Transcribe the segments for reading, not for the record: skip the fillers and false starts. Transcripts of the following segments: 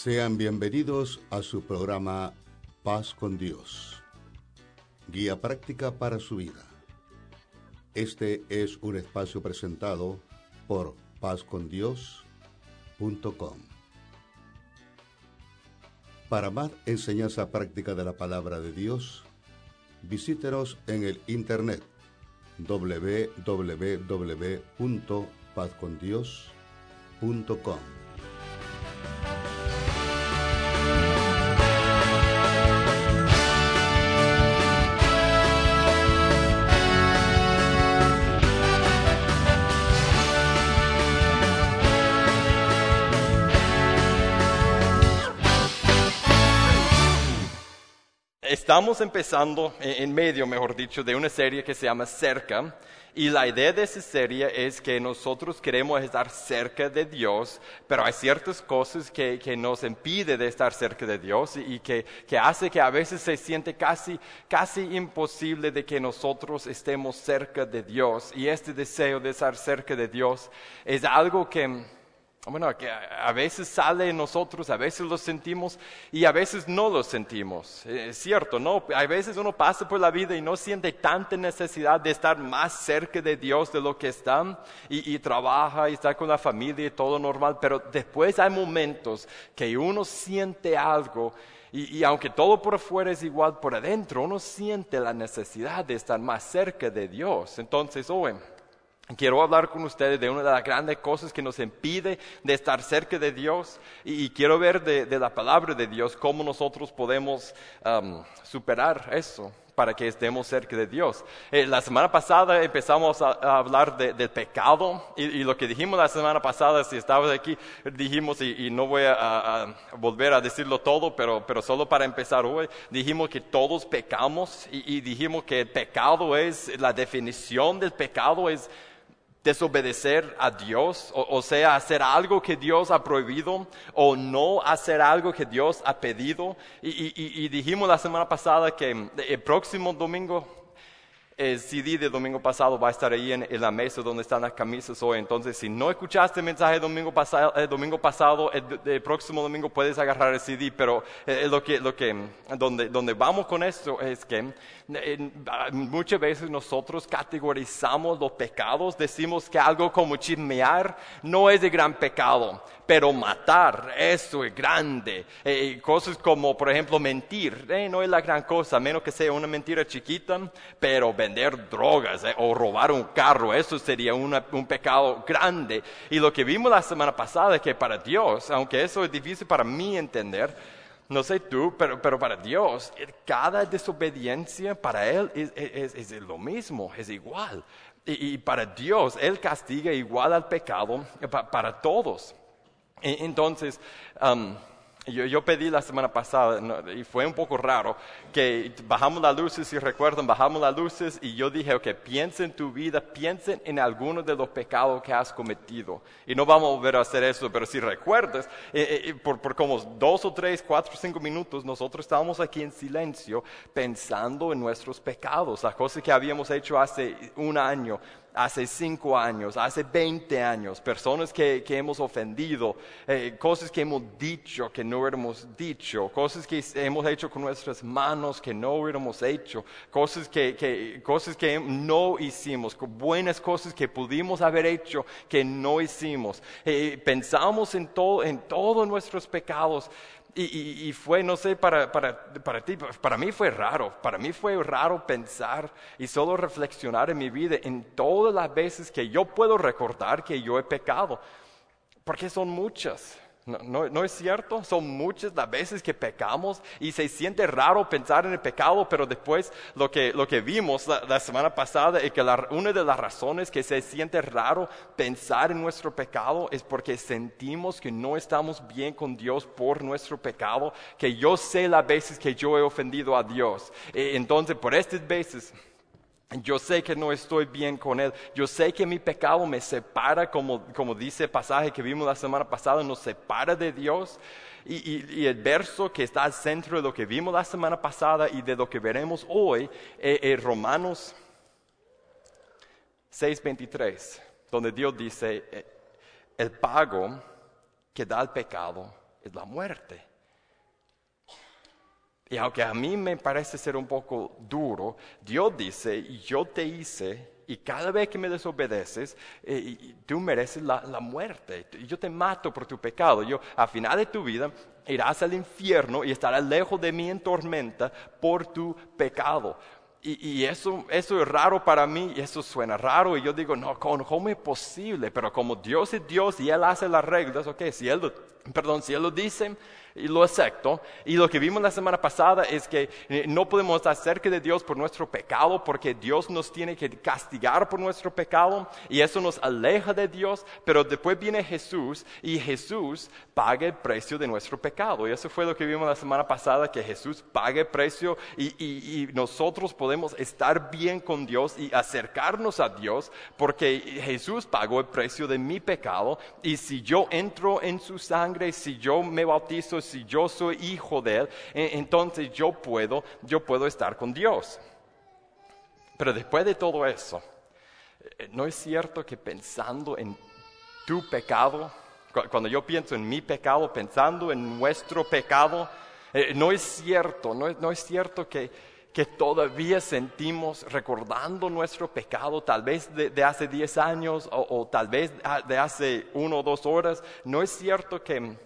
Sean bienvenidos a su programa Paz con Dios, guía práctica para su vida. Este es un espacio presentado por pazcondios.com. Para más enseñanza práctica de la palabra de Dios, visítenos en el internet www.pazcondios.com. Estamos empezando, en medio, mejor dicho, de una serie que se llama Cerca, y la idea de esa serie es que nosotros queremos estar cerca de Dios, pero hay ciertas cosas que nos impiden de estar cerca de Dios y que hace que a veces se siente casi imposible de que nosotros estemos cerca de Dios. Y este deseo de estar cerca de Dios es algo que a veces sale en nosotros, a veces lo sentimos y a veces no lo sentimos. Es cierto, ¿no? A veces uno pasa por la vida y no siente tanta necesidad de estar más cerca de Dios de lo que está y trabaja y está con la familia y todo normal, pero después hay momentos que uno siente algo y aunque todo por afuera es igual, por adentro uno siente la necesidad de estar más cerca de Dios. Entonces, quiero hablar con ustedes de una de las grandes cosas que nos impide de estar cerca de Dios y quiero ver de la palabra de Dios cómo nosotros podemos superar eso para que estemos cerca de Dios. La semana pasada empezamos a hablar del pecado y lo que dijimos la semana pasada, si estabas aquí, dijimos, y no voy a volver a decirlo todo, pero solo para empezar hoy, dijimos que todos pecamos y dijimos que el pecado la definición del pecado es desobedecer a Dios, o sea, hacer algo que Dios ha prohibido o no hacer algo que Dios ha pedido. Y dijimos la semana pasada que el próximo domingo, el CD de domingo pasado va a estar ahí en la mesa donde están las camisas hoy. Entonces, si no escuchaste el mensaje el domingo pasado, el próximo domingo puedes agarrar el CD. Pero donde vamos con esto es que muchas veces nosotros categorizamos los pecados, decimos que algo como chismear no es de gran pecado, pero matar, eso es grande. Cosas como, por ejemplo, mentir, no es la gran cosa, a menos que sea una mentira chiquita, pero vender drogas o robar un carro, eso sería un pecado grande. Y lo que vimos la semana pasada es que para Dios, aunque eso es difícil para mí entender, no sé tú, pero para Dios, cada desobediencia para Él es lo mismo, es igual. Y para Dios, Él castiga igual al pecado para todos. Entonces, yo pedí la semana pasada, y fue un poco raro, que bajamos las luces, si recuerdan, bajamos las luces y yo dije, piensa en tu vida, piensen en algunos de los pecados que has cometido. Y no vamos a volver a hacer eso, pero si recuerdas, por como 2 o 3, 4, 5 minutos, nosotros estábamos aquí en silencio pensando en nuestros pecados, las cosas que habíamos hecho hace un año, hace 5 años, hace 20 años, personas que hemos ofendido, cosas que hemos dicho que no hubiéramos dicho, cosas que hemos hecho con nuestras manos que no hubiéramos hecho, cosas que no hicimos, buenas cosas que pudimos haber hecho que no hicimos. Pensamos en todos nuestros pecados. Y fue, no sé, para ti, para mí fue raro pensar y solo reflexionar en mi vida en todas las veces que yo puedo recordar que yo he pecado, porque son muchas. ¿No es cierto? Son muchas las veces que pecamos y se siente raro pensar en el pecado, pero después lo que vimos la semana pasada es que una de las razones que se siente raro pensar en nuestro pecado es porque sentimos que no estamos bien con Dios por nuestro pecado, que yo sé las veces que yo he ofendido a Dios. Entonces, por estas veces yo sé que no estoy bien con Él. Yo sé que mi pecado me separa, como dice el pasaje que vimos la semana pasada, nos separa de Dios. Y el verso que está al centro de lo que vimos la semana pasada y de lo que veremos hoy es Romanos 6:23, donde Dios dice, el pago que da el pecado es la muerte. Y aunque a mí me parece ser un poco duro, Dios dice, yo te hice, y cada vez que me desobedeces, tú mereces la muerte. Yo te mato por tu pecado. Al final de tu vida irás al infierno y estarás lejos de mí en tormenta por tu pecado. Y eso es raro para mí, y eso suena raro, y yo digo, no, ¿cómo es posible? Pero como Dios es Dios y Él hace las reglas, ok, si Él lo dice, y lo acepto. Y lo que vimos la semana pasada es que no podemos estar cerca de Dios por nuestro pecado, porque Dios nos tiene que castigar por nuestro pecado, y eso nos aleja de Dios. Pero después viene Jesús, y Jesús paga el precio de nuestro pecado. Y eso fue lo que vimos la semana pasada, que Jesús paga el precio, y nosotros podemos estar bien con Dios y acercarnos a Dios, porque Jesús pagó el precio de mi pecado. Y si yo entro en su sangre, si yo me bautizo, si yo soy hijo de Él, entonces yo puedo estar con Dios. Pero después de todo eso, ¿no es cierto que pensando en tu pecado, cuando yo pienso en mi pecado, pensando en nuestro pecado, no es cierto que todavía sentimos, recordando nuestro pecado, tal vez de hace 10 años o tal vez de hace 1 o 2 horas, no es cierto que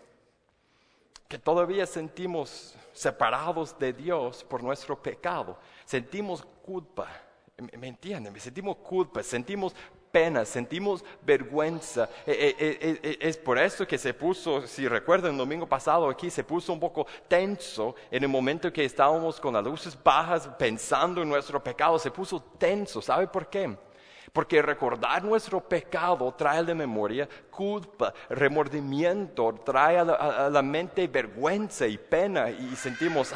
todavía sentimos separados de Dios por nuestro pecado? Sentimos culpa, ¿me entienden? Sentimos culpa, sentimos pena, sentimos vergüenza. Es por eso que se puso, si recuerdan el domingo pasado aquí, se puso un poco tenso en el momento que estábamos con las luces bajas pensando en nuestro pecado. Se puso tenso, ¿sabe por qué? Porque recordar nuestro pecado trae de memoria culpa, remordimiento, trae a la mente vergüenza y pena, y sentimos,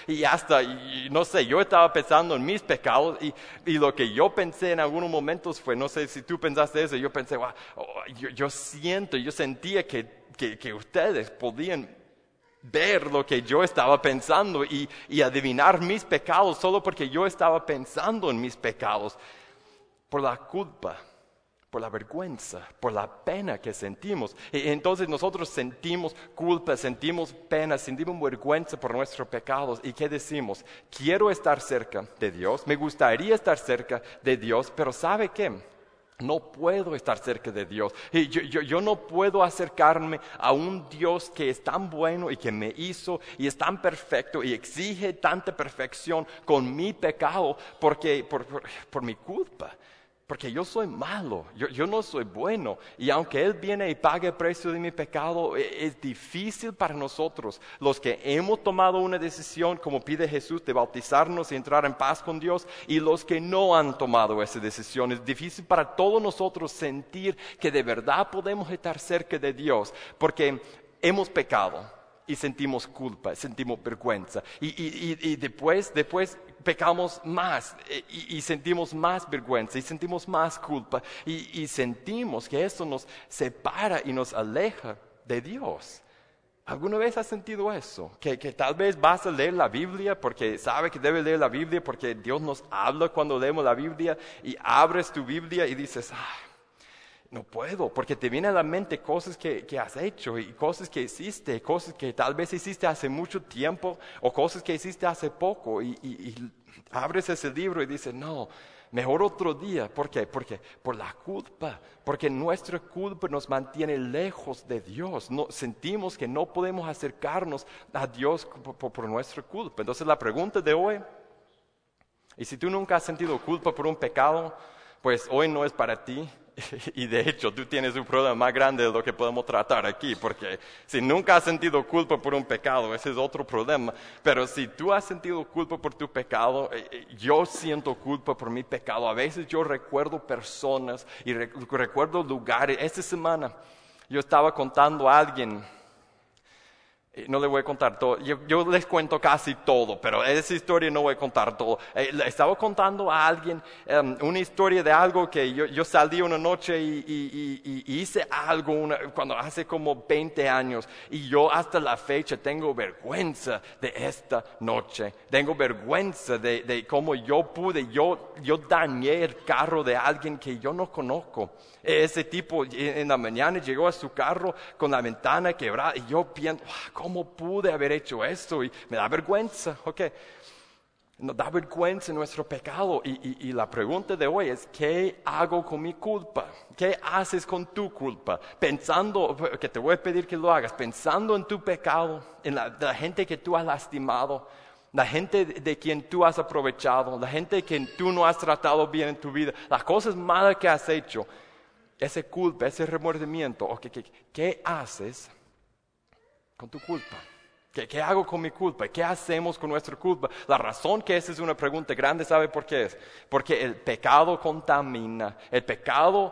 no sé, yo estaba pensando en mis pecados, y lo que yo pensé en algunos momentos fue, no sé si tú pensaste eso, yo pensé, yo sentía que ustedes podían ver lo que yo estaba pensando y adivinar mis pecados solo porque yo estaba pensando en mis pecados. Por la culpa, por la vergüenza, por la pena que sentimos. Y entonces nosotros sentimos culpa, sentimos pena, sentimos vergüenza por nuestros pecados. ¿Y qué decimos? Quiero estar cerca de Dios, me gustaría estar cerca de Dios, pero ¿sabe qué? No puedo estar cerca de Dios. Y yo no puedo acercarme a un Dios que es tan bueno y que me hizo y es tan perfecto y exige tanta perfección con mi pecado por mi culpa. Porque yo soy malo, yo no soy bueno. Y aunque Él viene y paga el precio de mi pecado, es difícil para nosotros, los que hemos tomado una decisión, como pide Jesús, de bautizarnos y entrar en paz con Dios, y los que no han tomado esa decisión. Es difícil para todos nosotros sentir que de verdad podemos estar cerca de Dios, porque hemos pecado y sentimos culpa, sentimos vergüenza. Y después pecamos más y sentimos más vergüenza y sentimos más culpa y sentimos que eso nos separa y nos aleja de Dios. ¿Alguna vez has sentido eso? Que tal vez vas a leer la Biblia porque sabes que debes leer la Biblia porque Dios nos habla cuando leemos la Biblia, y abres tu Biblia y dices, no puedo, porque te vienen a la mente cosas que has hecho y cosas que hiciste, cosas que tal vez hiciste hace mucho tiempo o cosas que hiciste hace poco, y abres ese libro y dices, no, mejor otro día. ¿Por qué? Porque por la culpa, porque nuestra culpa nos mantiene lejos de Dios. Sentimos que no podemos acercarnos a Dios por nuestra culpa. Entonces la pregunta de hoy, y si tú nunca has sentido culpa por un pecado, pues hoy no es para ti. Y de hecho tú tienes un problema más grande de lo que podemos tratar aquí, porque si nunca has sentido culpa por un pecado, ese es otro problema. Pero si tú has sentido culpa por tu pecado, yo siento culpa por mi pecado. A veces yo recuerdo personas y recuerdo lugares. Esta semana yo estaba contando a alguien No le voy a contar todo, yo les cuento casi todo, pero esa historia no voy a contar todo. Le estaba contando a alguien una historia de algo que yo salí una noche y hice algo cuando hace como 20 años, y yo hasta la fecha tengo vergüenza de esta noche, tengo vergüenza de cómo yo dañé el carro de alguien que yo no conozco. Ese tipo en la mañana llegó a su carro con la ventana quebrada y yo pienso, ¿cómo pude haber hecho esto? Y me da vergüenza, ¿ok? Nos da vergüenza nuestro pecado y la pregunta de hoy es, ¿qué hago con mi culpa? ¿Qué haces con tu culpa? Pensando, que te voy a pedir que lo hagas, pensando en tu pecado, en la gente que tú has lastimado, la gente de quien tú has aprovechado, la gente que tú no has tratado bien en tu vida, las cosas malas que has hecho. Esa culpa, ese remordimiento, ¿qué haces con tu culpa? ¿Qué hago con mi culpa? ¿Qué hacemos con nuestra culpa? La razón que esa es una pregunta grande, ¿sabe por qué es? Porque el pecado contamina, el pecado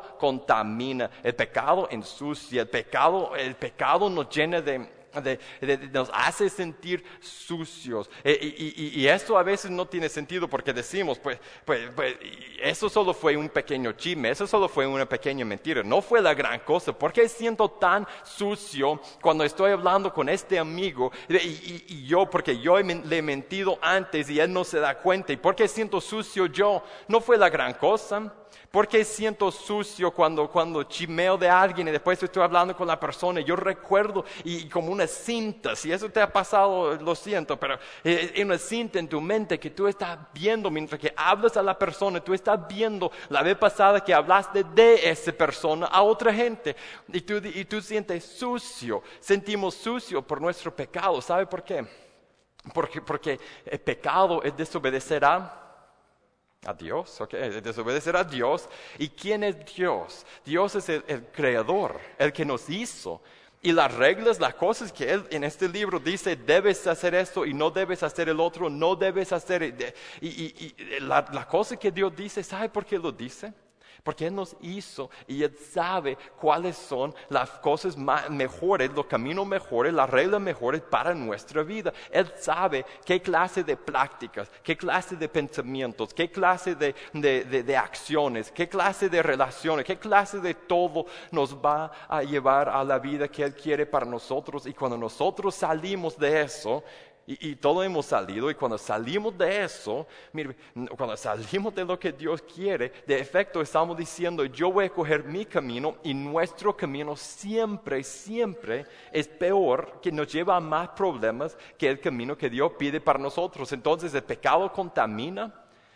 ensucia, el pecado nos llena nos hace sentir sucios. Y esto a veces no tiene sentido porque decimos, pues, eso solo fue un pequeño chisme, eso solo fue una pequeña mentira, no fue la gran cosa. ¿Por qué siento tan sucio cuando estoy hablando con este amigo porque yo le he mentido antes y él no se da cuenta? ¿Y por qué siento sucio yo? No fue la gran cosa. ¿Por qué siento sucio cuando chismeo de alguien y después estoy hablando con la persona? Yo recuerdo y como una cinta, si eso te ha pasado, lo siento, pero es una cinta en tu mente que tú estás viendo mientras que hablas a la persona. Tú estás viendo la vez pasada que hablaste de esa persona a otra gente y tú sientes sucio. Sentimos sucio por nuestro pecado. ¿Sabe por qué? Porque el pecado es desobedecer a Dios, desobedecer a Dios. ¿Y quién es Dios? Dios es el creador, el que nos hizo. Y las reglas, las cosas que Él en este libro dice, debes hacer esto y no debes hacer el otro, no debes hacer. La cosa que Dios dice, ¿sabe por qué lo dice? Porque Él nos hizo y Él sabe cuáles son las cosas mejores, los caminos mejores, las reglas mejores para nuestra vida. Él sabe qué clase de prácticas, qué clase de pensamientos, qué clase de acciones, qué clase de relaciones, qué clase de todo nos va a llevar a la vida que Él quiere para nosotros. Y cuando nosotros salimos de eso, y todos hemos salido, y cuando salimos de eso, mire, cuando salimos de lo que Dios quiere, de efecto estamos diciendo, yo voy a coger mi camino, y nuestro camino siempre es peor, que nos lleva a más problemas que el camino que Dios pide para nosotros. Entonces el pecado contamina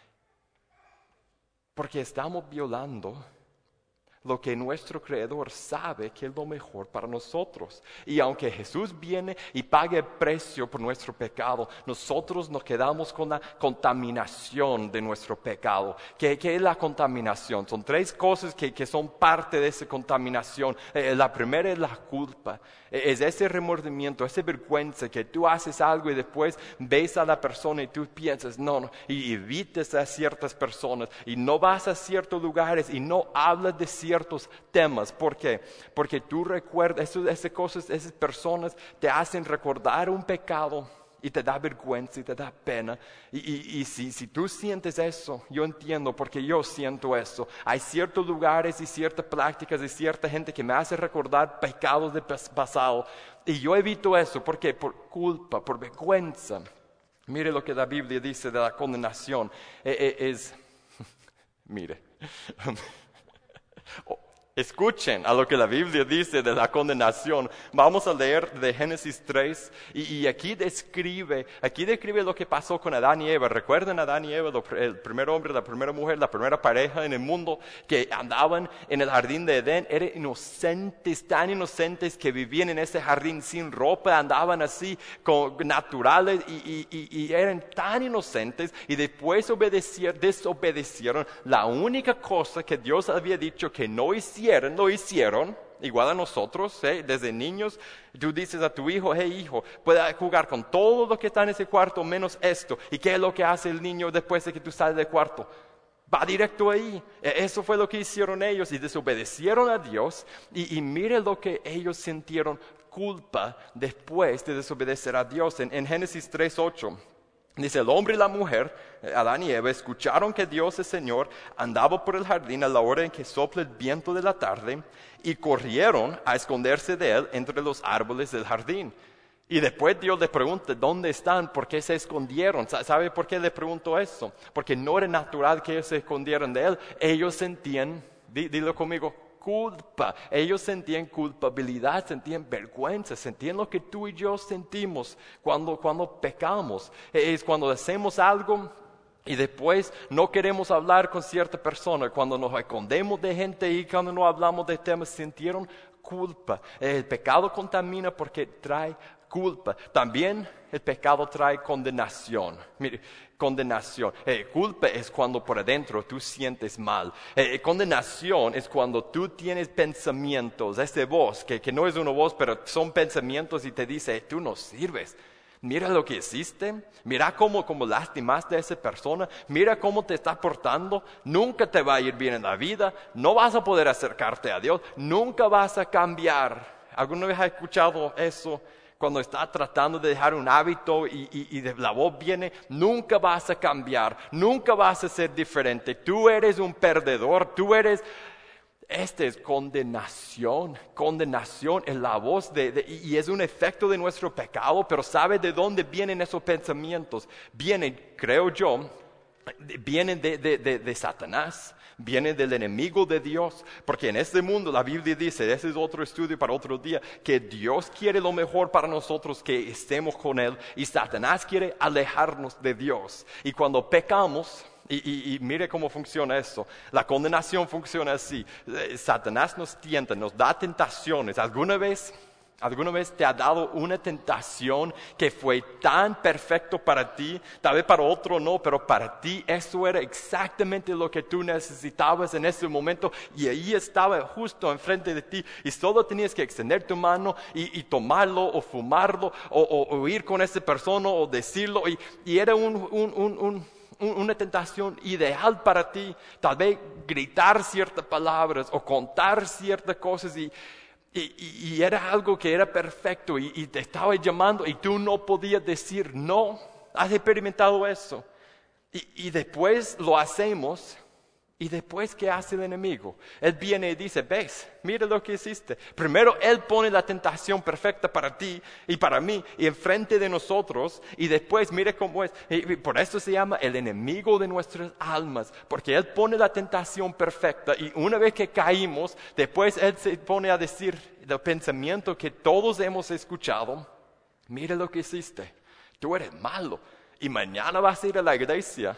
porque estamos violando lo que nuestro Creador sabe que es lo mejor para nosotros. Y aunque Jesús viene y pague el precio por nuestro pecado, nosotros nos quedamos con la contaminación de nuestro pecado. ¿Qué es la contaminación? Son tres cosas que son parte de esa contaminación. La primera es la culpa. Es ese remordimiento, esa vergüenza que tú haces algo y después ves a la persona y tú piensas, no, y evitas a ciertas personas y no vas a ciertos lugares y no hablas de ciertos temas. ¿Por qué? Porque tú recuerdas, esas cosas, esas personas te hacen recordar un pecado y te da vergüenza y te da pena. Y si tú sientes eso, yo entiendo porque yo siento eso. Hay ciertos lugares y ciertas prácticas y cierta gente que me hace recordar pecados del pasado. Y yo evito eso. ¿Por qué? Por culpa, por vergüenza. Mire lo que la Biblia dice de la condenación. Mire. Escuchen a lo que la Biblia dice de la condenación. Vamos a leer de Génesis 3 y aquí describe lo que pasó con Adán y Eva. ¿Recuerdan a Adán y Eva, el primer hombre, la primera mujer, la primera pareja en el mundo que andaban en el jardín de Edén? Eran inocentes, tan inocentes que vivían en ese jardín sin ropa, andaban así naturales y eran tan inocentes y después desobedecieron la única cosa que Dios había dicho que no hicieron. Lo hicieron, igual a nosotros, desde niños. Tú dices a tu hijo, hey hijo, puedes jugar con todo lo que está en ese cuarto menos esto. ¿Y qué es lo que hace el niño después de que tú sales del cuarto? Va directo ahí. Eso fue lo que hicieron ellos y desobedecieron a Dios. Y mire lo que ellos sintieron: culpa después de desobedecer a Dios. En Génesis 3:8 dice, el hombre y la mujer, Adán y Eva, escucharon que Dios el Señor andaba por el jardín a la hora en que sopla el viento de la tarde y corrieron a esconderse de él entre los árboles del jardín. Y después Dios le pregunta, ¿dónde están? ¿Por qué se escondieron? ¿Sabe por qué le preguntó eso? Porque no era natural que ellos se escondieran de él. Ellos sentían, dilo conmigo, culpa. Ellos sentían culpabilidad, sentían vergüenza, sentían lo que tú y yo sentimos cuando pecamos. Es cuando hacemos algo y después no queremos hablar con cierta persona, cuando nos escondemos de gente y cuando no hablamos de temas, sintieron culpa. El pecado contamina porque trae culpa. También el pecado trae condenación. Mire, condenación. Culpa es cuando por adentro tú sientes mal. Condenación es cuando tú tienes pensamientos, esa voz, que no es una voz, pero son pensamientos y te dice, tú no sirves. Mira lo que hiciste, mira cómo lastimaste a esa persona, mira cómo te está portando, nunca te va a ir bien en la vida, no vas a poder acercarte a Dios, nunca vas a cambiar. ¿Alguna vez has escuchado eso? Cuando estás tratando de dejar un hábito y de la voz viene, nunca vas a cambiar, nunca vas a ser diferente, tú eres un perdedor, Esta es condenación es la voz y es un efecto de nuestro pecado, pero ¿sabe de dónde vienen esos pensamientos? Vienen, creo yo, vienen de Satanás, vienen del enemigo de Dios, porque en este mundo la Biblia dice, ese es otro estudio para otro día, que Dios quiere lo mejor para nosotros, que estemos con Él, y Satanás quiere alejarnos de Dios. Y cuando pecamos, y mire cómo funciona esto. La condenación funciona así. Satanás nos tienta, nos da tentaciones. ¿Alguna vez te ha dado una tentación que fue tan perfecto para ti? Tal vez para otro no, pero para ti eso era exactamente lo que tú necesitabas en ese momento. Y ahí estaba justo enfrente de ti. Y solo tenías que extender tu mano y tomarlo o fumarlo o ir con esa persona o decirlo. Y era una tentación ideal para ti, tal vez gritar ciertas palabras o contar ciertas cosas y era algo que era perfecto y te estaba llamando y tú no podías decir no. ¿Has experimentado eso? Y después lo hacemos. Y después, ¿qué hace el enemigo? Él viene y dice, ves, mira lo que hiciste. Primero, Él pone la tentación perfecta para ti y para mí y enfrente de nosotros. Y después, mire cómo es. Y por eso se llama el enemigo de nuestras almas. Porque Él pone la tentación perfecta. Y una vez que caímos, después Él se pone a decir el pensamiento que todos hemos escuchado. Mira lo que hiciste. Tú eres malo. Y mañana vas a ir a la iglesia.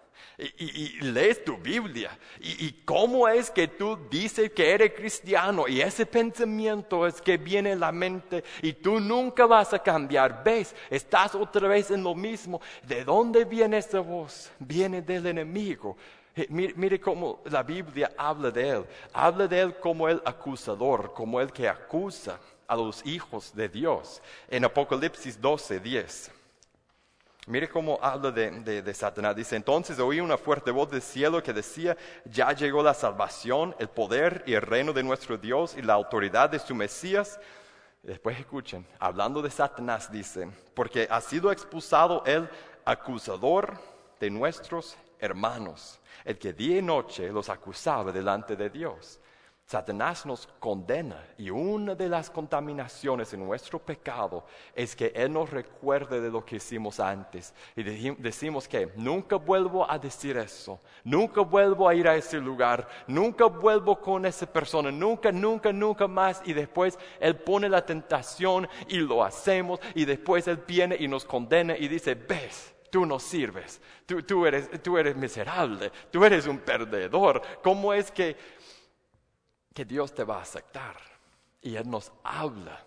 Y lees tu Biblia y cómo es que tú dices que eres cristiano y ese pensamiento es que viene en la mente y tú nunca vas a cambiar. Ves, estás otra vez en lo mismo. ¿De dónde viene esa voz? Viene del enemigo. Mire cómo la Biblia habla de él como el acusador, como el que acusa a los hijos de Dios. En Apocalipsis 12:10. Mire cómo habla de Satanás. Dice, entonces oí una fuerte voz del cielo que decía, ya llegó la salvación, el poder y el reino de nuestro Dios y la autoridad de su Mesías. Después escuchen, hablando de Satanás dice, porque ha sido expulsado el acusador de nuestros hermanos, el que día y noche los acusaba delante de Dios. Satanás nos condena y una de las contaminaciones en nuestro pecado es que Él nos recuerde de lo que hicimos antes y decimos que nunca vuelvo a decir eso, nunca vuelvo a ir a ese lugar, nunca vuelvo con esa persona, nunca más, y después Él pone la tentación y lo hacemos y después Él viene y nos condena y dice, ves, tú no sirves, tú eres miserable, tú eres un perdedor. ¿Cómo es que Dios te va a aceptar? Y Él nos habla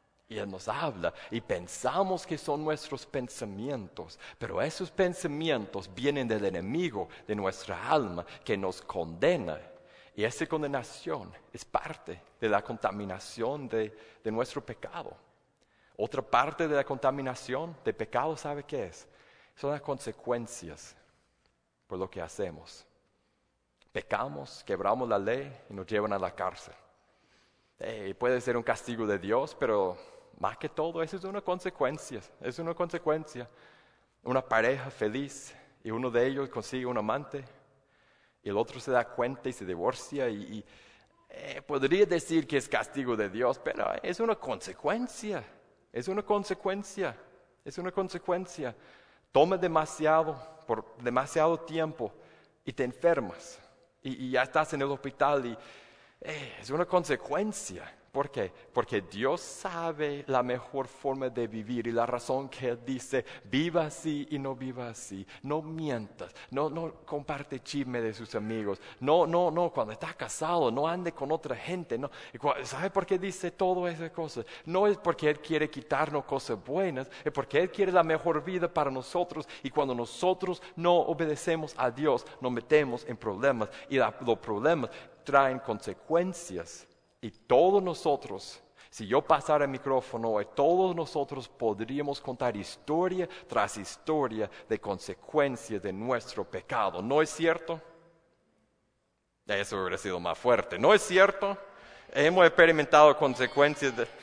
y pensamos que son nuestros pensamientos, pero esos pensamientos vienen del enemigo de nuestra alma que nos condena, y esa condenación es parte de la contaminación de nuestro pecado. Otra parte de la contaminación de pecado, ¿sabe qué es? Son las consecuencias por lo que hacemos. Pecamos, quebramos la ley y nos llevan a la cárcel. Puede ser un castigo de Dios, pero más que todo, eso es una consecuencia. Es una consecuencia. Una pareja feliz y uno de ellos consigue un amante y el otro se da cuenta y se divorcia podría decir que es castigo de Dios, pero es una consecuencia. Es una consecuencia. Es una consecuencia. Toma demasiado, por demasiado tiempo y te enfermas. Y ya estás en el hospital y es una consecuencia. ¿Por qué? Porque Dios sabe la mejor forma de vivir y la razón que Él dice, viva así y no viva así. No mientas, no comparte chisme de sus amigos. No, cuando está casado, no ande con otra gente. No. ¿Sabe por qué dice todas esas cosas? No es porque Él quiere quitarnos cosas buenas, es porque Él quiere la mejor vida para nosotros. Y cuando nosotros no obedecemos a Dios, nos metemos en problemas. Y los problemas traen consecuencias. Y todos nosotros, si yo pasara el micrófono hoy, todos nosotros podríamos contar historia tras historia de consecuencias de nuestro pecado. ¿No es cierto? Eso hubiera sido más fuerte. ¿No es cierto? Hemos experimentado consecuencias de...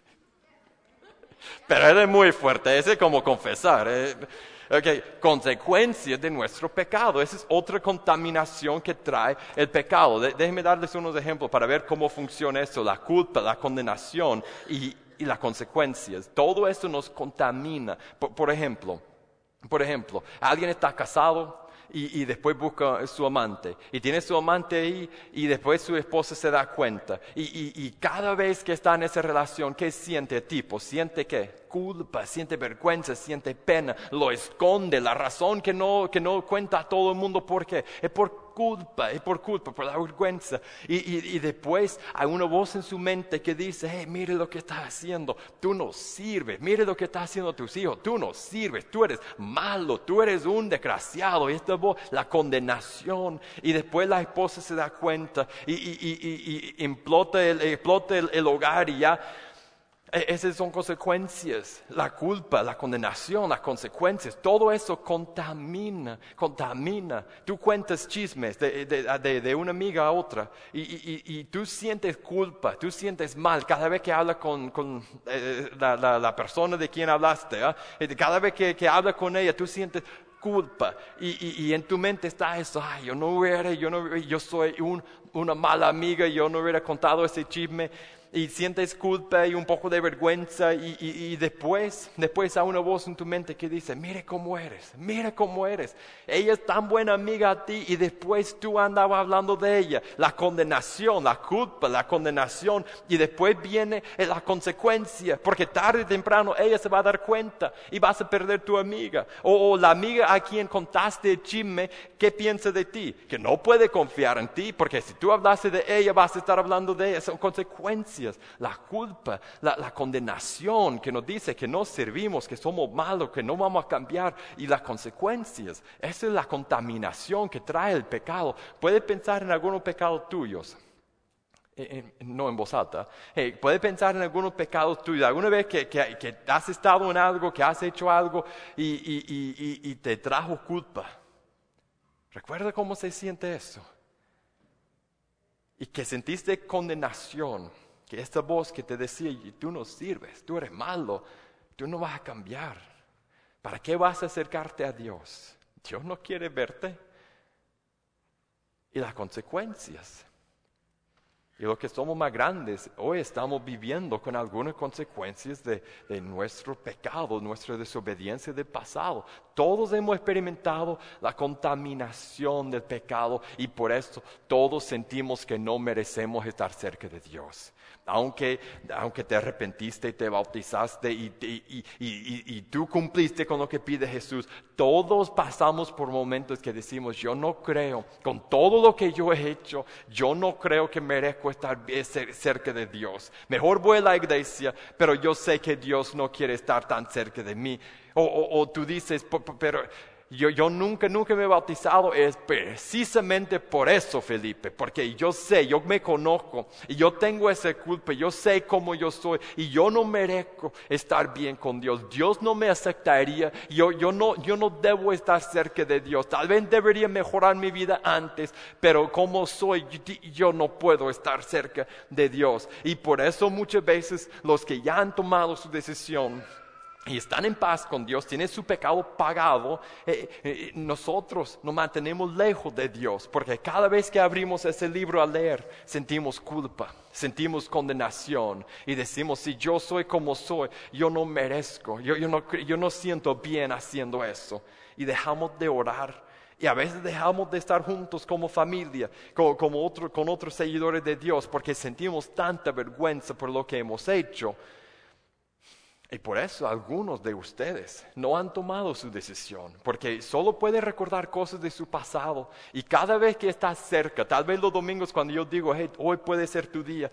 Pero es muy fuerte, ese es como confesar. Consecuencias de nuestro pecado. Esa es otra contaminación que trae el pecado. Déjenme darles unos ejemplos para ver cómo funciona esto. La culpa, la condenación y las consecuencias. Todo esto nos contamina. Por ejemplo, alguien está casado y después busca a su amante. Y tiene su amante ahí y después su esposa se da cuenta. Y cada vez que está en esa relación, ¿qué siente el tipo? ¿Siente qué? Culpa, siente vergüenza, siente pena, lo esconde. La razón que no cuenta a todo el mundo, ¿por qué? Es por culpa, por la vergüenza. Y después hay una voz en su mente que dice, hey, mire lo que estás haciendo, tú no sirves, mire lo que están haciendo tus hijos, tú no sirves, tú eres malo, tú eres un desgraciado. Y esta voz, la condenación. Y después la esposa se da cuenta y explota el hogar y ya. Esas son consecuencias, la culpa, la condenación, las consecuencias, todo eso contamina. Tú cuentas chismes de una amiga a otra y tú sientes culpa, tú sientes mal cada vez que hablas con la persona de quien hablaste, cada vez que hablas con ella tú sientes culpa y en tu mente está eso, yo soy una mala amiga, yo no hubiera contado ese chisme. Y sientes culpa y un poco de vergüenza y después hay una voz en tu mente que dice, mira cómo eres. Ella es tan buena amiga a ti y después tú andabas hablando de ella. La condenación, la culpa, la condenación y después viene la consecuencia. Porque tarde o temprano ella se va a dar cuenta y vas a perder tu amiga. O la amiga a quien contaste el chisme, ¿qué piensa de ti? Que no puede confiar en ti porque si tú hablaste de ella vas a estar hablando de ella. Son consecuencias. La culpa, la condenación que nos dice que no servimos, que somos malos, que no vamos a cambiar y las consecuencias. Esa es la contaminación que trae el pecado. Puedes pensar en algunos pecados tuyos, no en voz alta. Puedes pensar en algunos pecados tuyos. Alguna vez que has estado en algo, que has hecho algo y te trajo culpa. ¿Recuerda cómo se siente eso? Y que sentiste condenación. Que esta voz que te decía, tú no sirves, tú eres malo, tú no vas a cambiar. ¿Para qué vas a acercarte a Dios? Dios no quiere verte. Y las consecuencias. Y los que somos más grandes, hoy estamos viviendo con algunas consecuencias de nuestro pecado, nuestra desobediencia del pasado. Todos hemos experimentado la contaminación del pecado y por eso todos sentimos que no merecemos estar cerca de Dios. Aunque te arrepentiste y te bautizaste y tú cumpliste con lo que pide Jesús, todos pasamos por momentos que decimos, yo no creo, con todo lo que yo he hecho, yo no creo que merezco estar cerca de Dios. Mejor voy a la iglesia, pero yo sé que Dios no quiere estar tan cerca de mí. O tú dices, pero Yo nunca me he bautizado, es precisamente por eso, Felipe, porque yo sé, yo me conozco y yo tengo esa culpa, yo sé cómo yo soy y yo no merezco estar bien con Dios. Dios no me aceptaría, yo no debo estar cerca de Dios. Tal vez debería mejorar mi vida antes, pero como soy, yo no puedo estar cerca de Dios. Y por eso muchas veces los que ya han tomado su decisión y están en paz con Dios, tienen su pecado pagado, nosotros nos mantenemos lejos de Dios, porque cada vez que abrimos ese libro a leer, sentimos culpa, sentimos condenación, y decimos, si yo soy como soy, yo no merezco, yo no siento bien haciendo eso, y dejamos de orar, y a veces dejamos de estar juntos como familia, con otros seguidores de Dios, porque sentimos tanta vergüenza por lo que hemos hecho. Y por eso algunos de ustedes no han tomado su decisión, porque solo pueden recordar cosas de su pasado. Y cada vez que estás cerca, tal vez los domingos cuando yo digo, hey, hoy puede ser tu día,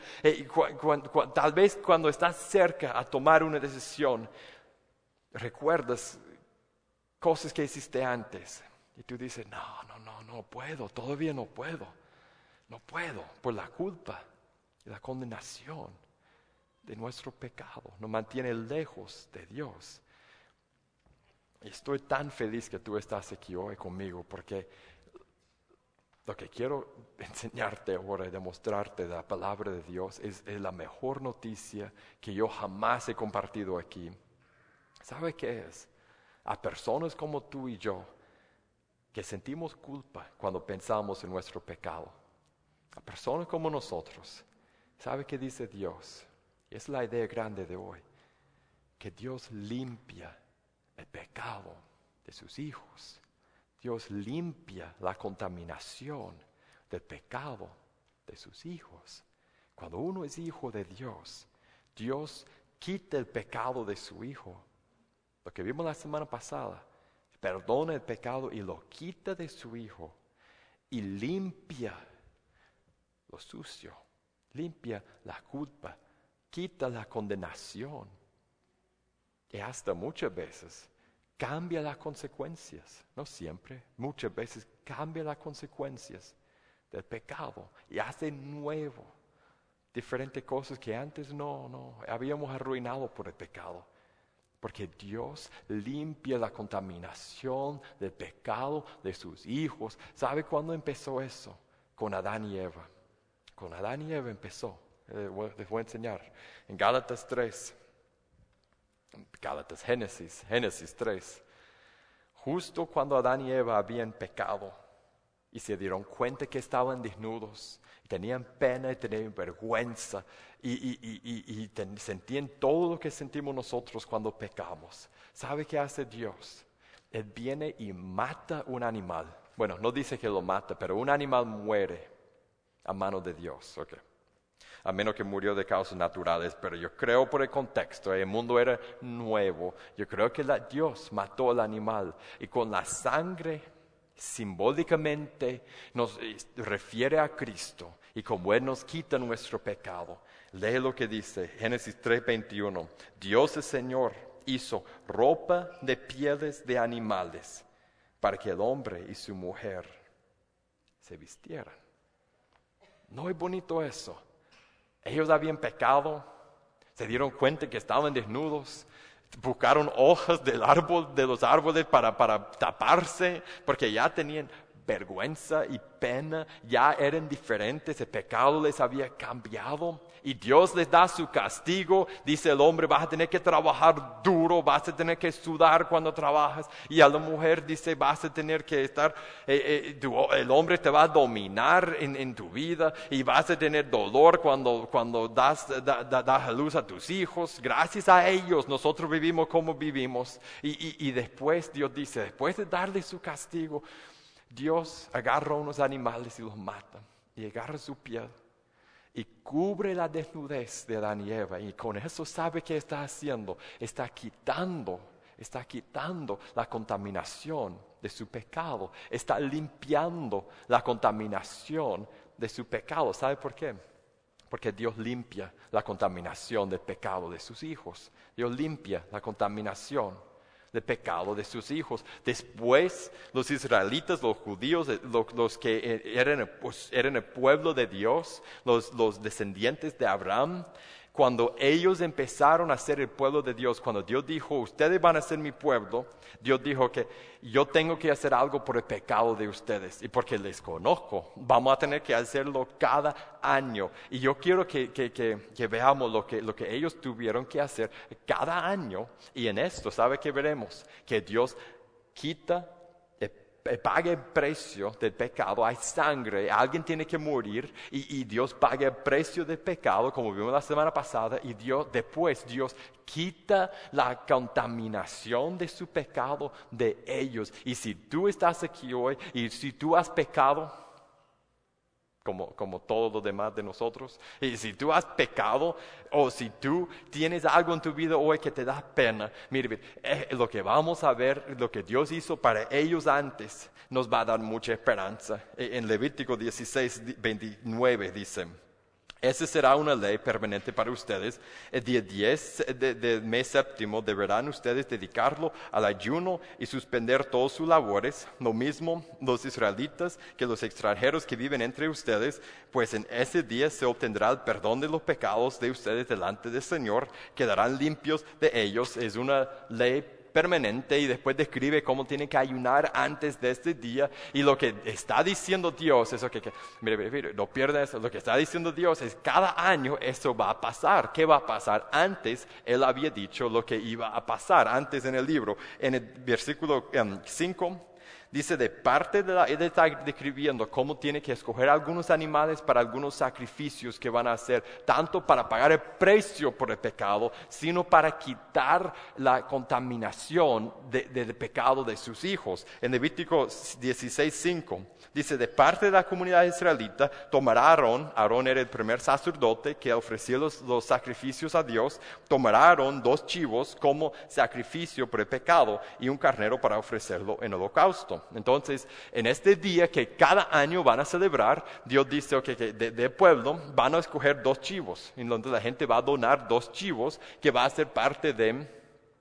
tal vez cuando estás cerca a tomar una decisión, recuerdas cosas que hiciste antes. Y tú dices, no puedo, todavía no puedo, por la culpa y la condenación de nuestro pecado, nos mantiene lejos de Dios. Y estoy tan feliz que tú estás aquí hoy conmigo, porque lo que quiero enseñarte ahora y demostrarte de la palabra de Dios es la mejor noticia que yo jamás he compartido aquí. ¿Sabe qué es? A personas como tú y yo, que sentimos culpa cuando pensamos en nuestro pecado, a personas como nosotros, ¿sabe qué dice Dios? Es la idea grande de hoy, que Dios limpia el pecado de sus hijos. Dios limpia la contaminación del pecado de sus hijos. Cuando uno es hijo de Dios, Dios quita el pecado de su hijo. Lo que vimos la semana pasada, perdona el pecado y lo quita de su hijo y limpia lo sucio, limpia la culpa, quita la condenación y hasta muchas veces cambia las consecuencias, no siempre, muchas veces cambia las consecuencias del pecado y hace nuevo diferentes cosas que antes no habíamos arruinado por el pecado, porque Dios limpia la contaminación del pecado de sus hijos. ¿Sabe cuándo empezó eso? Con Adán y Eva. Con Adán y Eva empezó. Les voy a enseñar en Génesis 3, justo cuando Adán y Eva habían pecado y se dieron cuenta que estaban desnudos, tenían pena y tenían vergüenza y sentían todo lo que sentimos nosotros cuando pecamos. ¿Sabe qué hace Dios? Él viene y mata un animal. Bueno, no dice que lo mata, pero un animal muere a mano de Dios. Okay. A menos que murió de causas naturales, pero yo creo por el contexto, el mundo era nuevo, yo creo que Dios mató al animal y con la sangre simbólicamente nos refiere a Cristo y como Él nos quita nuestro pecado. Lee lo que dice Génesis 3:21, Dios el Señor hizo ropa de pieles de animales para que el hombre y su mujer se vistieran. ¿No es bonito eso? Ellos habían pecado, se dieron cuenta que estaban desnudos, buscaron hojas de los árboles para taparse, porque ya tenían vergüenza y pena, ya eran diferentes, el pecado les había cambiado y Dios les da su castigo. Dice el hombre, vas a tener que trabajar duro, vas a tener que sudar cuando trabajas, y a la mujer dice, vas a tener que estar, el hombre te va a dominar en tu vida y vas a tener dolor cuando das a luz a tus hijos. Gracias a ellos nosotros vivimos como vivimos y después Dios dice, después de darle su castigo, Dios agarra unos animales y los mata y agarra su piel y cubre la desnudez de Adán y Eva, y con eso sabe qué está haciendo, está quitando la contaminación de su pecado, está limpiando la contaminación de su pecado. ¿Sabe por qué? Porque Dios limpia la contaminación del pecado de sus hijos. Dios limpia la contaminación del pecado de sus hijos. Después, los israelitas, los judíos, los que eran el pueblo de Dios, los descendientes de Abraham, cuando ellos empezaron a ser el pueblo de Dios, cuando Dios dijo, ustedes van a ser mi pueblo, Dios dijo que yo tengo que hacer algo por el pecado de ustedes. Y porque les conozco, vamos a tener que hacerlo cada año. Y yo quiero que veamos lo que ellos tuvieron que hacer cada año. Y en esto, ¿sabe qué veremos? Que Dios quita, paga el precio del pecado, hay sangre, alguien tiene que morir y Dios paga el precio del pecado, como vimos la semana pasada, y después Dios quita la contaminación de su pecado de ellos. Y si tú estás aquí hoy y si tú has pecado, como todos los demás de nosotros, y si tú has pecado o si tú tienes algo en tu vida hoy que te da pena, mire, lo que vamos a ver, lo que Dios hizo para ellos antes, nos va a dar mucha esperanza. En Levítico 16:29 dice: esa será una ley permanente para ustedes. El día 10 del mes séptimo deberán ustedes dedicarlo al ayuno y suspender todas sus labores. Lo mismo los israelitas que los extranjeros que viven entre ustedes, pues en ese día se obtendrá el perdón de los pecados de ustedes delante del Señor. Quedarán limpios de ellos. Es una ley permanente, y después describe cómo tienen que ayunar antes de este día. Y lo que está diciendo Dios, eso mire, no pierda eso, lo que está diciendo Dios es cada año eso va a pasar. ¿Qué va a pasar? Antes Él había dicho lo que iba a pasar, antes en el libro, en el versículo 5, dice él está describiendo cómo tiene que escoger algunos animales para algunos sacrificios que van a hacer, tanto para pagar el precio por el pecado, sino para quitar la contaminación del pecado de sus hijos. En Levítico 16:5 dice: de parte de la comunidad israelita tomará Aarón era el primer sacerdote que ofrecía los sacrificios a Dios, tomará Aarón 2 chivos como sacrificio por el pecado y un carnero para ofrecerlo en holocausto. Entonces, en este día que cada año van a celebrar, Dios dice que del pueblo van a escoger 2 chivos, en donde la gente va a donar 2 chivos que va a ser parte de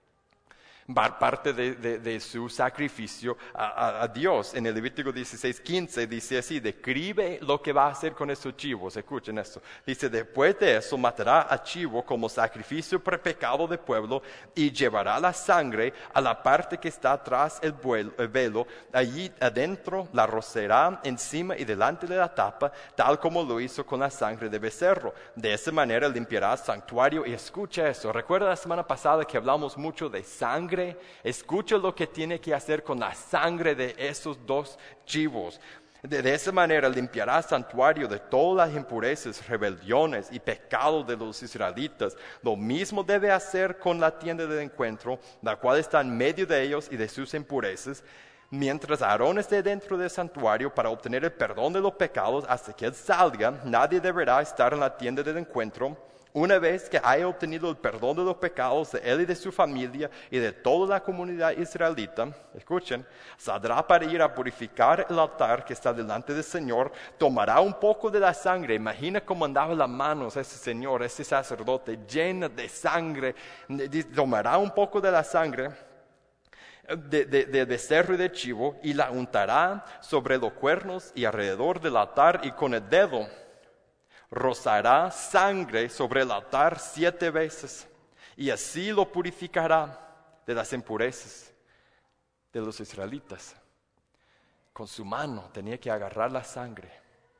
su sacrificio a Dios. En el Levítico 16:15 dice así: describe lo que va a hacer con esos chivos. Escuchen esto. Dice: después de eso matará a chivo como sacrificio por el pecado del pueblo y llevará la sangre a la parte que está tras el velo. Allí adentro la rocerá encima y delante de la tapa, tal como lo hizo con la sangre de becerro. De esa manera limpiará el santuario. Y escucha eso. Recuerda la semana pasada que hablamos mucho de sangre. Escucha lo que tiene que hacer con la sangre de esos 2 chivos. De esa manera limpiará el santuario de todas las impurezas, rebeliones y pecados de los israelitas. Lo mismo debe hacer con la tienda del encuentro, la cual está en medio de ellos y de sus impurezas. Mientras Aarón esté dentro del santuario para obtener el perdón de los pecados, hasta que él salga, nadie deberá estar en la tienda del encuentro. Una vez que haya obtenido el perdón de los pecados de él y de su familia y de toda la comunidad israelita, escuchen, saldrá para ir a purificar el altar que está delante del Señor, tomará un poco de la sangre. Imagina cómo andaba las manos ese señor, ese sacerdote, llena de sangre. Tomará un poco de la sangre de becerro y de chivo y la untará sobre los cuernos y alrededor del altar, y con el dedo rozará sangre sobre el altar 7 veces, y así lo purificará de las impurezas de los israelitas. Con su mano tenía que agarrar la sangre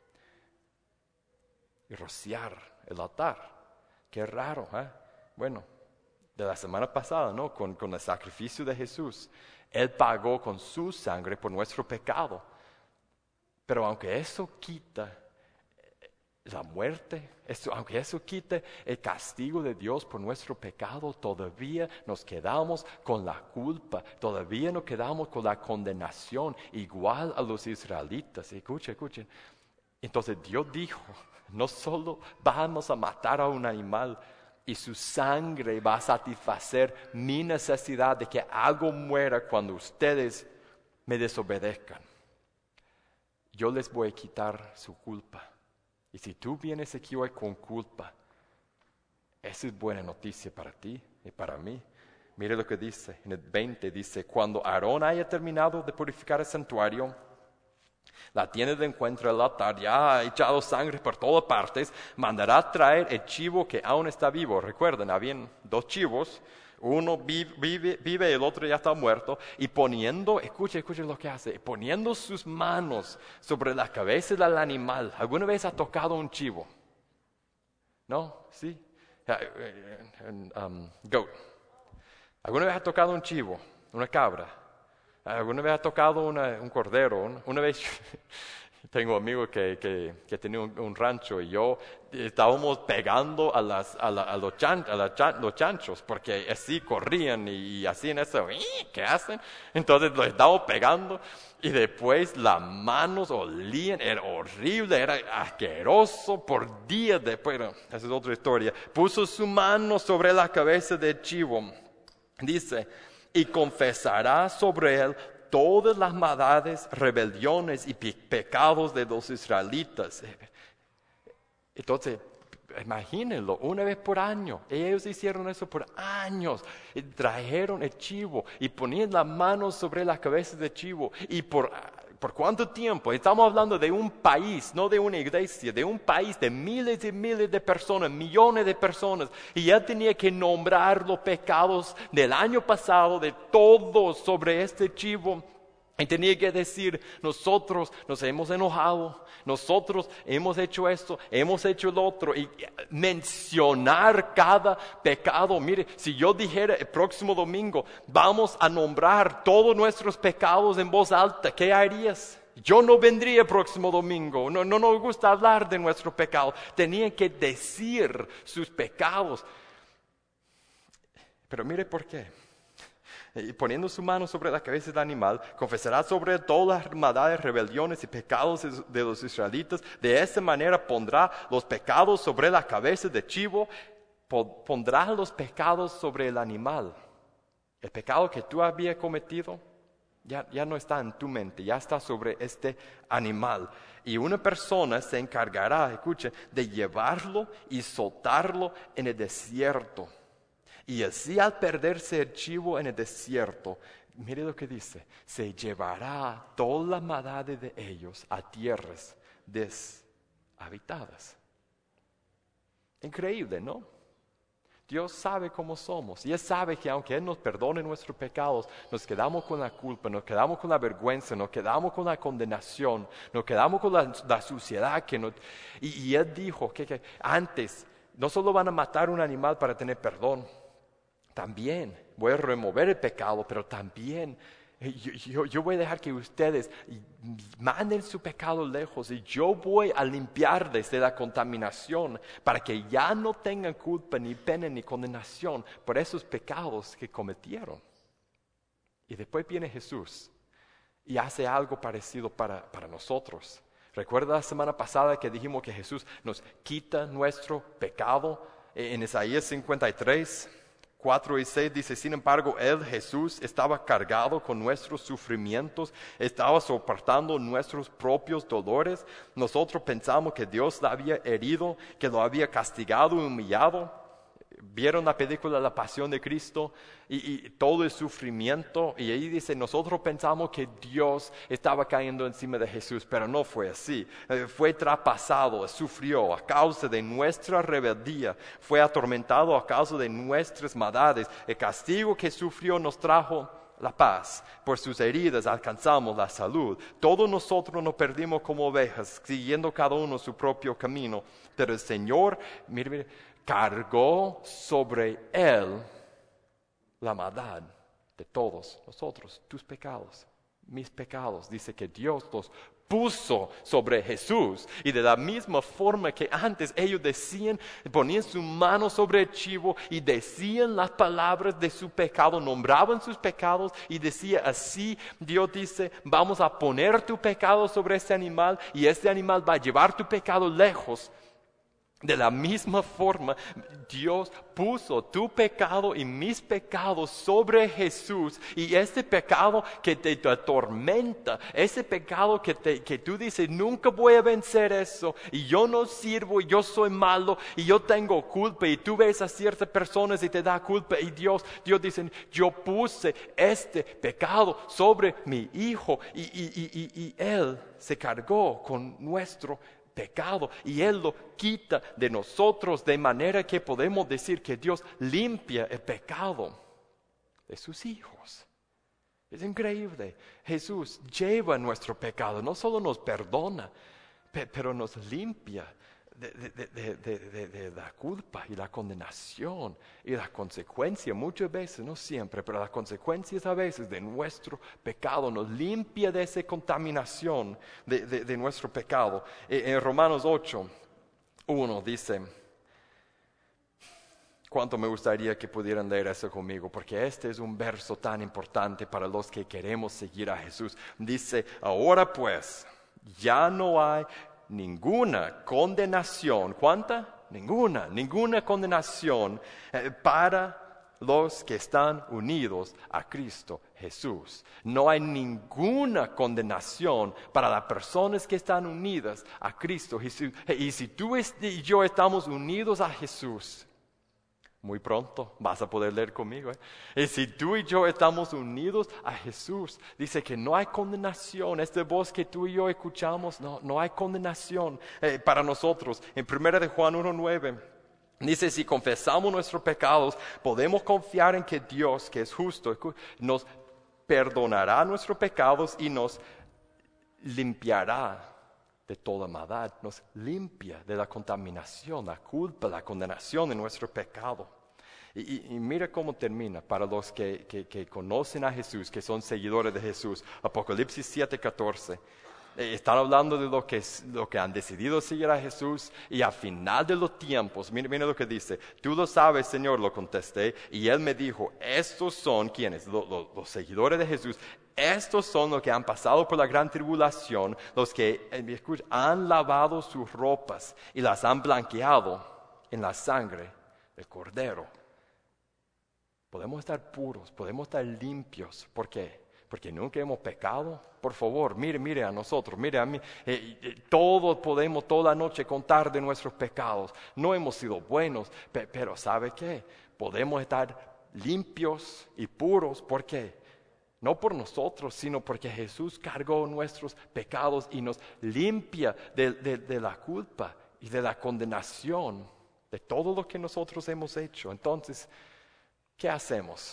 y rociar el altar. Qué raro, ¿eh? Bueno, de la semana pasada, ¿no? Con el sacrificio de Jesús, Él pagó con su sangre por nuestro pecado. Pero aunque eso quita la muerte, aunque eso quite el castigo de Dios por nuestro pecado, todavía nos quedamos con la culpa, todavía nos quedamos con la condenación, igual a los israelitas. Escuchen. Entonces Dios dijo: no solo vamos a matar a un animal y su sangre va a satisfacer mi necesidad de que algo muera cuando ustedes me desobedezcan. Yo les voy a quitar su culpa. Y si tú vienes aquí hoy con culpa, esa es buena noticia para ti y para mí. Mire lo que dice, en el 20 dice, cuando Aarón haya terminado de purificar el santuario, la tienda de encuentro del altar ya ha echado sangre por todas partes, mandará traer el chivo que aún está vivo. Recuerden, habían 2 chivos, uno vive y el otro ya está muerto, y poniendo, escuche lo que hace, poniendo sus manos sobre la cabeza del animal. ¿Alguna vez ha tocado un chivo? ¿No? ¿Sí? Goat. ¿Alguna vez ha tocado un chivo, una cabra? ¿Alguna vez ha tocado un cordero? Una vez tengo un amigo que tenía un rancho y yo estábamos pegando a los chanchos porque así corrían y hacían eso. ¿Qué hacen? Entonces los estábamos pegando y después las manos olían, era horrible, era asqueroso por días después. Esa es otra historia. Puso su mano sobre la cabeza del chivo. Dice, y confesará sobre él todas las maldades, rebeliones y pecados de los israelitas. Entonces, imagínenlo, una vez por año. Ellos hicieron eso por años. Y trajeron el chivo y ponían las manos sobre la cabeza del chivo. ¿Y por cuánto tiempo? Estamos hablando de un país, no de una iglesia, de un país de miles y miles de personas, millones de personas. Y ya tenía que nombrar los pecados del año pasado, de todos sobre este chivo. Y tenía que decir, nosotros nos hemos enojado, nosotros hemos hecho esto, hemos hecho lo otro, y mencionar cada pecado. Mire, si yo dijera el próximo domingo, vamos a nombrar todos nuestros pecados en voz alta, ¿qué harías? Yo no vendría el próximo domingo, no nos gusta hablar de nuestro pecado. Tenían que decir sus pecados. Pero mire por qué. Y poniendo su mano sobre la cabeza del animal, confesará sobre él todas las maldades, rebeliones y pecados de los israelitas. De esta manera pondrá los pecados sobre la cabeza del chivo, pondrá los pecados sobre el animal. El pecado que tú habías cometido ya no está en tu mente, ya está sobre este animal. Y una persona se encargará, escuchen, de llevarlo y soltarlo en el desierto. Y así al perderse el chivo en el desierto, mire lo que dice, se llevará toda la maldad de ellos a tierras deshabitadas. Increíble, ¿no? Dios sabe cómo somos y Él sabe que aunque Él nos perdone nuestros pecados, nos quedamos con la culpa, nos quedamos con la vergüenza, nos quedamos con la condenación, nos quedamos con la suciedad. Y Él dijo que antes no solo van a matar un animal para tener perdón, también voy a remover el pecado, pero también yo voy a dejar que ustedes manden su pecado lejos y yo voy a limpiarles de la contaminación para que ya no tengan culpa, ni pena, ni condenación por esos pecados que cometieron. Y después viene Jesús y hace algo parecido para nosotros. ¿Recuerda la semana pasada que dijimos que Jesús nos quita nuestro pecado? En Isaías 53, 4 y 6 dice, sin embargo, Él, Jesús, estaba cargado con nuestros sufrimientos, estaba soportando nuestros propios dolores. Nosotros pensamos que Dios la había herido, que lo había castigado y humillado. ¿Vieron la película La Pasión de Cristo? Y todo el sufrimiento. Y ahí dice, nosotros pensamos que Dios estaba cayendo encima de Jesús, pero no fue así. Fue traspasado, sufrió a causa de nuestra rebeldía, fue atormentado a causa de nuestras maldades. El castigo que sufrió nos trajo la paz. Por sus heridas alcanzamos la salud. Todos nosotros nos perdimos como ovejas, siguiendo cada uno su propio camino. Pero el Señor, mire, cargó sobre Él la maldad de todos nosotros, tus pecados, mis pecados. Dice que Dios los puso sobre Jesús. Y de la misma forma que antes ellos decían, ponían su mano sobre el chivo y decían las palabras de su pecado, nombraban sus pecados y decía así, Dios dice, vamos a poner tu pecado sobre este animal y este animal va a llevar tu pecado lejos. De la misma forma, Dios puso tu pecado y mis pecados sobre Jesús. Y ese pecado que te atormenta, ese pecado que tú dices, nunca voy a vencer eso, y yo no sirvo, y yo soy malo, y yo tengo culpa, y tú ves a ciertas personas y te da culpa, y Dios dice, yo puse este pecado sobre mi Hijo, y Él se cargó con nuestro pecado y Él lo quita de nosotros, de manera que podemos decir que Dios limpia el pecado de sus hijos. Es increíble. Jesús lleva nuestro pecado, no solo nos perdona, pero nos limpia de la culpa y la condenación y la consecuencia, muchas veces, no siempre, pero las consecuencias a veces de nuestro pecado, nos limpia de esa contaminación de nuestro pecado. En Romanos 8:1 dice, cuánto me gustaría que pudieran leer eso conmigo, porque este es un verso tan importante para los que queremos seguir a Jesús. Dice, ahora pues, ya no hay ninguna condenación. ¿Cuánta? Ninguna condenación para los que están unidos a Cristo Jesús. No hay ninguna condenación para las personas que están unidas a Cristo Jesús. Y si tú y yo estamos unidos a Jesús, muy pronto vas a poder leer conmigo. Y si tú y yo estamos unidos a Jesús, dice que no hay condenación. Esta voz que tú y yo escuchamos, no hay condenación para nosotros. En 1 de Juan 1:9 dice, si confesamos nuestros pecados, podemos confiar en que Dios, que es justo, nos perdonará nuestros pecados y nos limpiará de toda maldad, nos limpia de la contaminación, la culpa, la condenación de nuestro pecado. Y mira cómo termina para los que conocen a Jesús, que son seguidores de Jesús. Apocalipsis 7:14. Están hablando de lo que han decidido seguir a Jesús, y al final de los tiempos, mira lo que dice. Tú lo sabes, Señor, lo contesté, y Él me dijo, estos son, ¿quiénes? Los seguidores de Jesús. Estos son los que han pasado por la gran tribulación, los que han lavado sus ropas y las han blanqueado en la sangre del Cordero. Podemos estar puros, podemos estar limpios. ¿Por qué? Porque nunca hemos pecado. Por favor, mire a nosotros, mire a mí. Todos podemos toda la noche contar de nuestros pecados. No hemos sido buenos, pero ¿sabe qué? Podemos estar limpios y puros. ¿Por qué? No por nosotros, sino porque Jesús cargó nuestros pecados y nos limpia de la culpa y de la condenación de todo lo que nosotros hemos hecho. Entonces, ¿qué hacemos?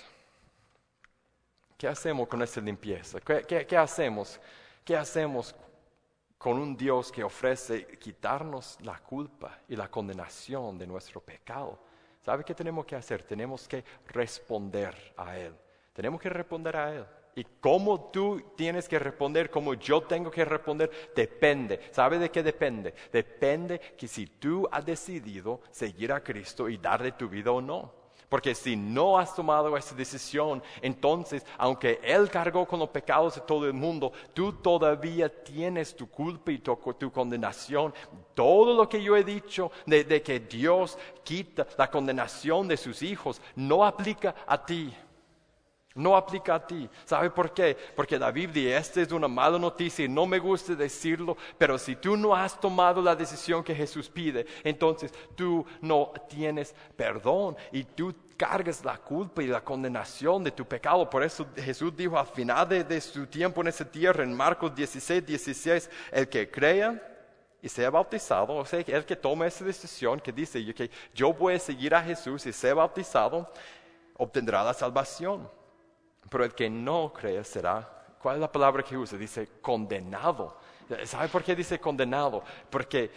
¿Qué hacemos con esa limpieza? ¿Qué hacemos? ¿Qué hacemos con un Dios que ofrece quitarnos la culpa y la condenación de nuestro pecado? ¿Sabe qué tenemos que hacer? Tenemos que responder a Él. Tenemos que responder a Él. Y cómo tú tienes que responder, como yo tengo que responder, depende. ¿Sabe de qué depende? Depende que si tú has decidido seguir a Cristo y darle tu vida o no. Porque si no has tomado esa decisión, entonces, aunque Él cargó con los pecados de todo el mundo, tú todavía tienes tu culpa y tu condenación. Todo lo que yo he dicho de que Dios quita la condenación de sus hijos, no aplica a ti. No aplica a ti. ¿Sabe por qué? Porque la Biblia, esta es una mala noticia y no me gusta decirlo, pero si tú no has tomado la decisión que Jesús pide, entonces tú no tienes perdón y tú cargas la culpa y la condenación de tu pecado. Por eso Jesús dijo al final de su tiempo en esta tierra, en Marcos 16, el que crea y sea bautizado, o sea, el que toma esa decisión, que dice que yo voy a seguir a Jesús y sea bautizado, obtendrá la salvación. Pero el que no cree será, ¿cuál es la palabra que usa? Dice condenado. ¿Sabe por qué dice condenado? Porque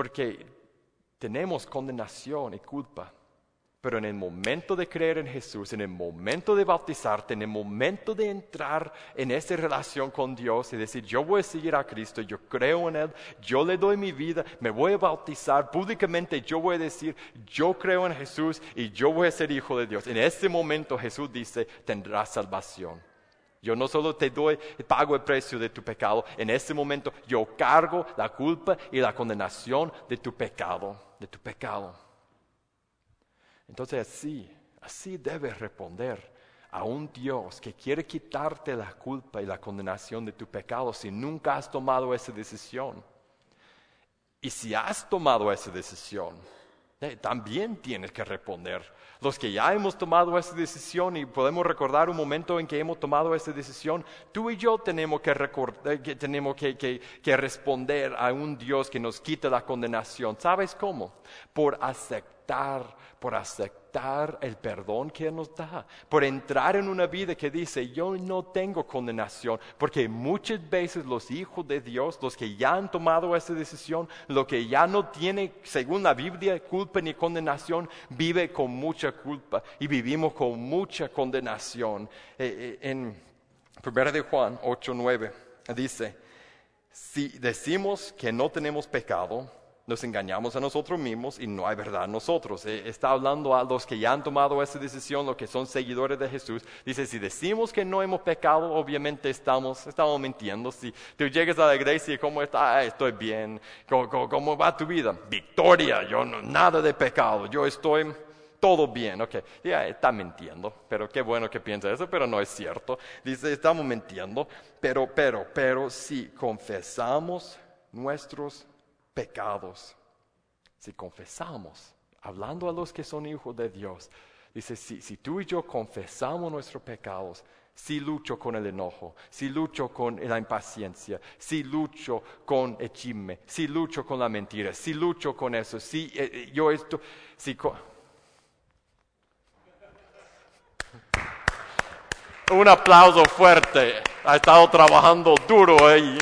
tenemos condenación y culpa. Pero en el momento de creer en Jesús, en el momento de bautizarte, en el momento de entrar en esa relación con Dios y decir, yo voy a seguir a Cristo, yo creo en Él, yo le doy mi vida, me voy a bautizar públicamente, yo voy a decir, yo creo en Jesús y yo voy a ser hijo de Dios. En ese momento Jesús dice, tendrás salvación. Yo no solo te pago el precio de tu pecado, en ese momento yo cargo la culpa y la condenación de tu pecado. de tu pecado. Entonces así debes responder a un Dios que quiere quitarte la culpa y la condenación de tu pecado si nunca has tomado esa decisión. Y si has tomado esa decisión, también tienes que responder. Los que ya hemos tomado esa decisión y podemos recordar un momento en que hemos tomado esa decisión, tú y yo tenemos que responder a un Dios que nos quita la condenación. ¿Sabes cómo? Por aceptar el perdón que Él nos da, por entrar en una vida que dice, yo no tengo condenación, porque muchas veces los hijos de Dios, los que ya han tomado esa decisión, lo que ya no tiene, según la Biblia, culpa ni condenación, vive con mucha culpa y vivimos con mucha condenación. En 1 de Juan 8:9 dice, si decimos que no tenemos pecado, nos engañamos a nosotros mismos y no hay verdad en nosotros. Está hablando a los que ya han tomado esa decisión, los que son seguidores de Jesús. Dice, si decimos que no hemos pecado, obviamente estamos mintiendo. Si tú llegas a la iglesia y ¿cómo estás? Estoy bien. ¿Cómo va tu vida? Victoria, nada de pecado, yo estoy todo bien. Ok, ya está mintiendo, pero qué bueno que piensa eso, pero no es cierto. Dice, estamos mintiendo, pero si confesamos nuestros pecados, si confesamos, hablando a los que son hijos de Dios, dice, si tú y yo confesamos nuestros pecados, si lucho con el enojo, si lucho con la impaciencia, si lucho con el chisme, si lucho con la mentira, si lucho con eso, Un aplauso fuerte, ha estado trabajando duro ahí.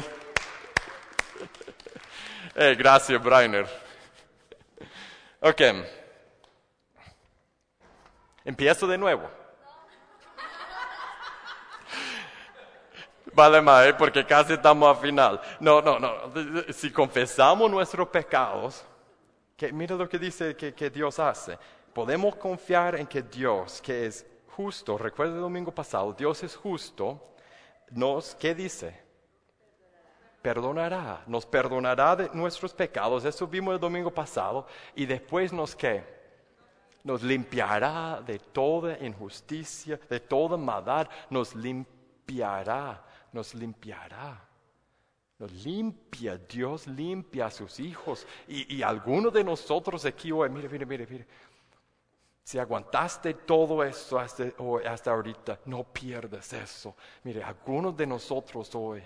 Gracias, Brainer. Ok. Empiezo de nuevo. Vale más, porque casi estamos al final. No. Si confesamos nuestros pecados, mira lo que dice que Dios hace. Podemos confiar en que Dios, que es justo, recuerda el domingo pasado, Dios es justo, ¿qué dice? Nos perdonará de nuestros pecados, eso vimos el domingo pasado, y después nos nos limpiará de toda injusticia, de toda maldad, nos limpia, Dios limpia a sus hijos, y algunos de nosotros aquí hoy, mire, si aguantaste todo eso hasta ahorita, no pierdas eso. Mire, algunos de nosotros hoy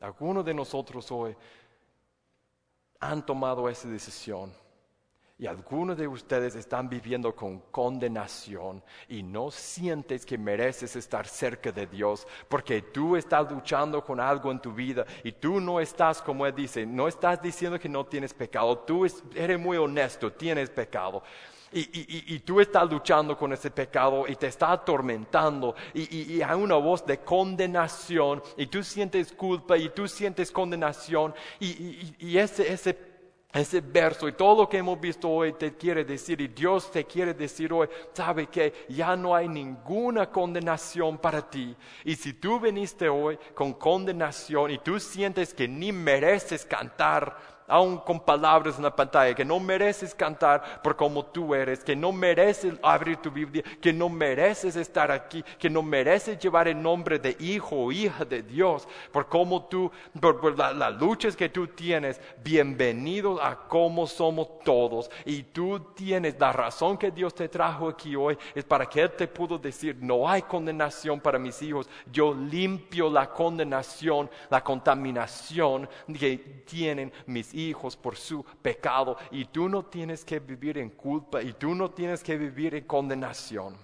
han tomado esa decisión y algunos de ustedes están viviendo con condenación y no sientes que mereces estar cerca de Dios porque tú estás luchando con algo en tu vida y tú no estás, como Él dice, no estás diciendo que no tienes pecado, tú eres muy honesto, tienes pecado. Y tú estás luchando con ese pecado y te está atormentando y hay una voz de condenación y tú sientes culpa y tú sientes condenación y ese verso y todo lo que hemos visto hoy te quiere decir y Dios te quiere decir hoy, sabe que ya no hay ninguna condenación para ti. Y si tú viniste hoy con condenación y tú sientes que ni mereces cantar, aún con palabras en la pantalla, que no mereces cantar por como tú eres, que no mereces abrir tu Biblia, que no mereces estar aquí, que no mereces llevar el nombre de hijo o hija de Dios, por cómo por las luchas que tú tienes, bienvenido a cómo somos todos, y tú tienes la razón que Dios te trajo aquí hoy, es para que Él te pudo decir, no hay condenación para mis hijos, yo limpio la condenación, la contaminación que tienen mis hijos por su pecado y tú no tienes que vivir en culpa y tú no tienes que vivir en condenación.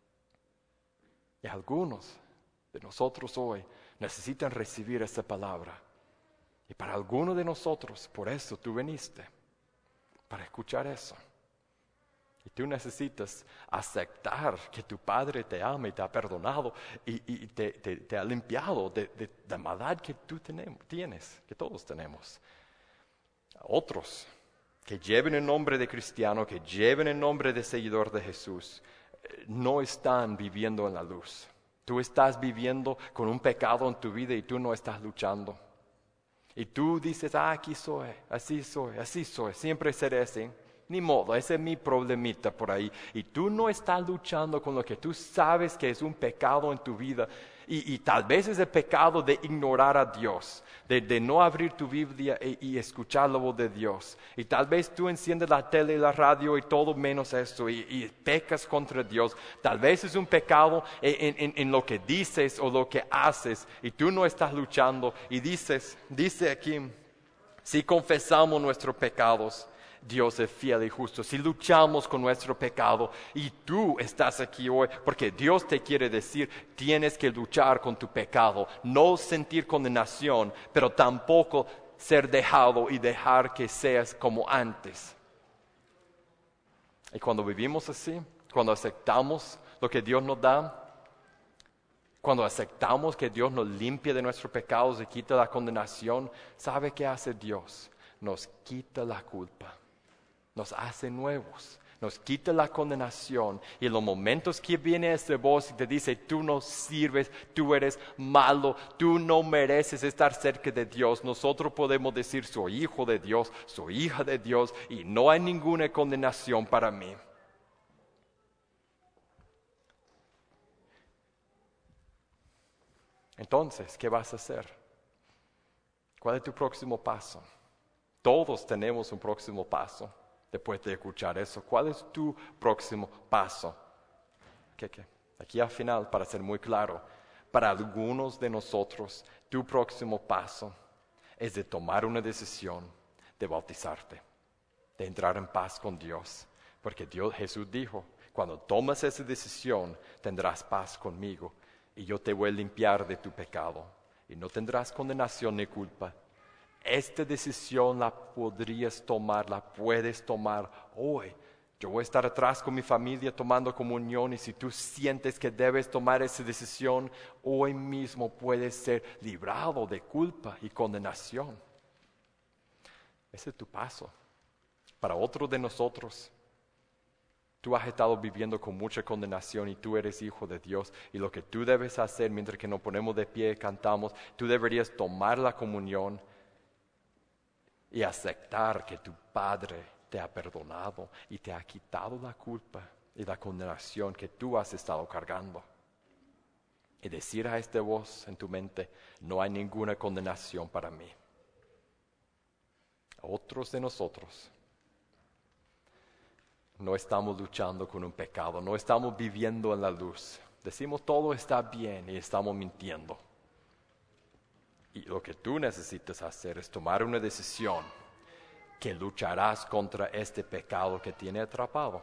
Y algunos de nosotros hoy necesitan recibir esa palabra y para algunos de nosotros por eso tú viniste, para escuchar eso. Y tú necesitas aceptar que tu Padre te ama y te ha perdonado y te ha limpiado de la maldad que tú tienes, que todos tenemos. Otros que lleven el nombre de cristiano, que lleven el nombre de seguidor de Jesús, no están viviendo en la luz. Tú estás viviendo con un pecado en tu vida y tú no estás luchando. Y tú dices, aquí soy, así soy, siempre seré así. Ni modo, ese es mi problemita por ahí. Y tú no estás luchando con lo que tú sabes que es un pecado en tu vida. Y tal vez es el pecado de ignorar a Dios, de no abrir tu Biblia y escuchar la voz de Dios. Y tal vez tú enciendes la tele y la radio y todo menos eso y pecas contra Dios. Tal vez es un pecado en lo que dices o lo que haces y tú no estás luchando. Y dice aquí, si confesamos nuestros pecados, Dios es fiel y justo. Si luchamos con nuestro pecado y tú estás aquí hoy porque Dios te quiere decir, tienes que luchar con tu pecado, no sentir condenación, pero tampoco ser dejado y dejar que seas como antes. Y cuando vivimos así, cuando aceptamos lo que Dios nos da, cuando aceptamos que Dios nos limpie de nuestros pecados y quita la condenación, ¿sabe qué hace Dios? Nos quita la culpa. Nos hace nuevos, nos quita la condenación y en los momentos que viene esa voz y te dice, tú no sirves, tú eres malo, tú no mereces estar cerca de Dios, nosotros podemos decir, soy hijo de Dios, soy hija de Dios y no hay ninguna condenación para mí. Entonces, ¿qué vas a hacer? ¿Cuál es tu próximo paso? Todos tenemos un próximo paso. Después de escuchar eso, ¿cuál es tu próximo paso? ¿Qué? Aquí al final, para ser muy claro, para algunos de nosotros, tu próximo paso es de tomar una decisión de bautizarte, de entrar en paz con Dios. Porque Jesús dijo, cuando tomas esa decisión, tendrás paz conmigo y yo te voy a limpiar de tu pecado y no tendrás condenación ni culpa. Esta decisión la podrías tomar, la puedes tomar hoy. Yo voy a estar atrás con mi familia tomando comunión y si tú sientes que debes tomar esa decisión, hoy mismo puedes ser librado de culpa y condenación. Ese es tu paso. Para otros de nosotros, tú has estado viviendo con mucha condenación y tú eres hijo de Dios. Y lo que tú debes hacer mientras que nos ponemos de pie y cantamos, tú deberías tomar la comunión y aceptar que tu Padre te ha perdonado y te ha quitado la culpa y la condenación que tú has estado cargando. Y decir a esta voz en tu mente, no hay ninguna condenación para mí. Otros de nosotros no estamos luchando con un pecado, no estamos viviendo en la luz. Decimos todo está bien y estamos mintiendo. Y lo que tú necesitas hacer es tomar una decisión que lucharás contra este pecado que tiene atrapado.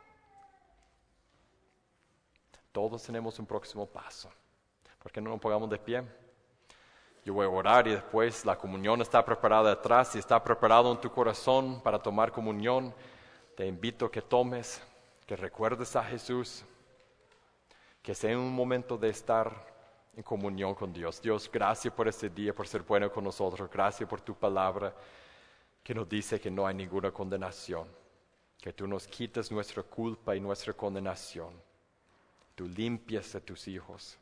Todos tenemos un próximo paso. ¿Por qué no nos pongamos de pie? Yo voy a orar y después la comunión está preparada atrás. Si está preparado en tu corazón para tomar comunión, te invito a que tomes, que recuerdes a Jesús, que sea un momento de estar en comunión con Dios. Dios, gracias por este día, por ser bueno con nosotros. Gracias por tu palabra que nos dice que no hay ninguna condenación, que tú nos quitas nuestra culpa y nuestra condenación. Tú limpias a tus hijos.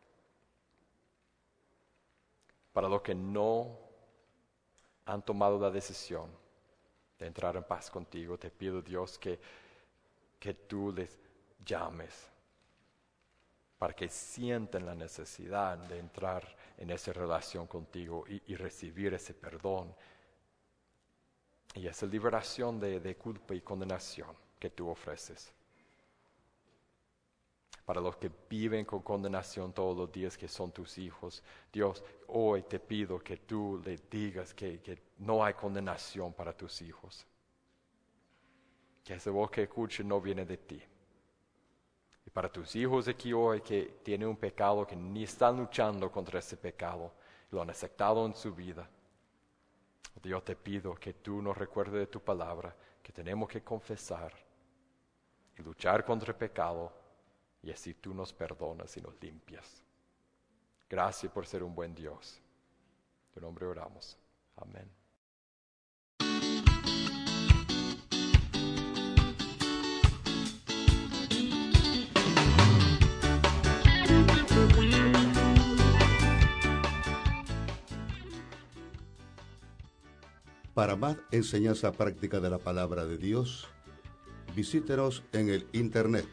Para los que no han tomado la decisión de entrar en paz contigo, te pido, Dios, que tú les llames para que sientan la necesidad de entrar en esa relación contigo y recibir ese perdón y esa liberación de culpa y condenación que tú ofreces. Para los que viven con condenación todos los días, que son tus hijos, Dios, hoy te pido que tú le digas que no hay condenación para tus hijos. Que esa voz que escuchen no viene de ti. Y para tus hijos aquí hoy que tienen un pecado, que ni están luchando contra ese pecado, lo han aceptado en su vida, Dios, te pido que tú nos recuerdes de tu palabra, que tenemos que confesar y luchar contra el pecado, y así tú nos perdonas y nos limpias. Gracias por ser un buen Dios. En tu nombre oramos. Amén. Para más enseñanza práctica de la palabra de Dios, visítenos en el internet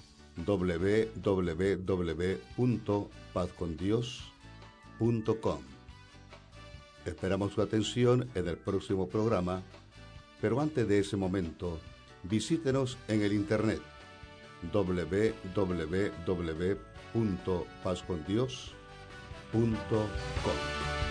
www.pazcondios.com. Esperamos su atención en el próximo programa, pero antes de ese momento, visítenos en el internet www.pazcondios.com.